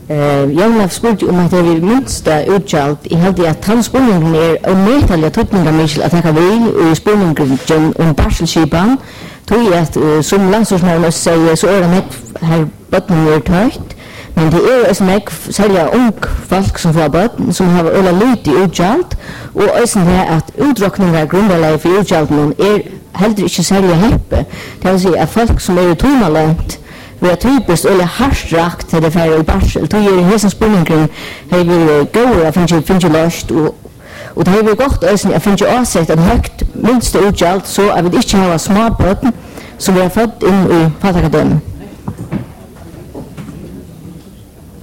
Jólaf spurte om at det er minsta utgjald. Jeg held at tannspurningen umetallig tøtningamissel at jeg vil i spurningen om barselskipan. Tog at som landstorsmannen også sier, så det meg her bøttene er tøyt. Men det også meg særlig ung folk som får bøtten, som har øyla lyd i utgjald. Og også det at utrokning av grunnleie for utgjaldene heller ikke særlig heppe. Det vil si at folk som tomalønt, vi har typiskt eller hardt rakt til det færre i barsel. Tog i hesens spurningen har vi gått og finnes løst, og det har vi godt også at finnes avsett en høyt minste utgjald, så at vi ikke har småbøten som vi har fått inn i fattakadømmen.